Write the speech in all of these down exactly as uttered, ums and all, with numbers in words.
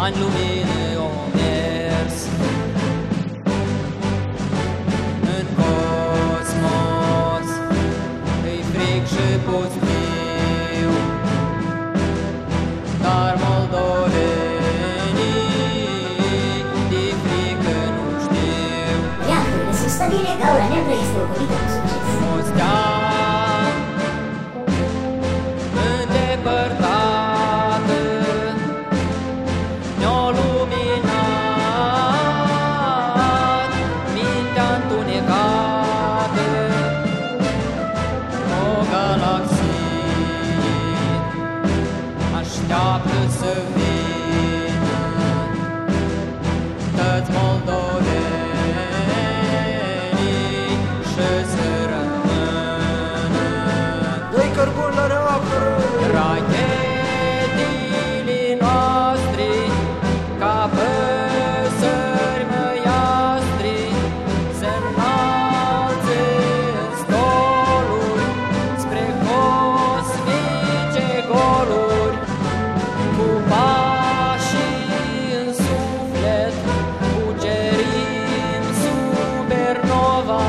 ani lumină o mers în cosmos, îi fric și pustiu, dar moldovenii de frică nu știu. Iată, sunt stabile, gaura neagră este ocolită cu succes. O stea îndepărtată ne-o luminat mintea întunecată, o galaxie așteaptă să vină toți moldovenii și să rămână. Dă-i cărbun la reactoră! Rachetele noastre, ca păsări măiastre, se-nalțe în stoluri spre cosmice goluri, cu pașii în suflet cucerim supernova,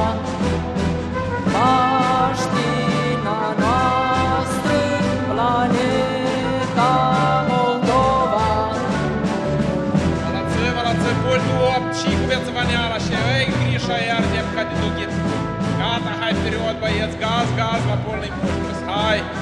baștina noastră, planeta Moldova. Молодцы, молодцы, пульт оп, чик, бензованяла, шевей, Гриша и Артем, Катя Дугин. Гата, хай вперед, боец, газ, газ, на полный мощность, хай.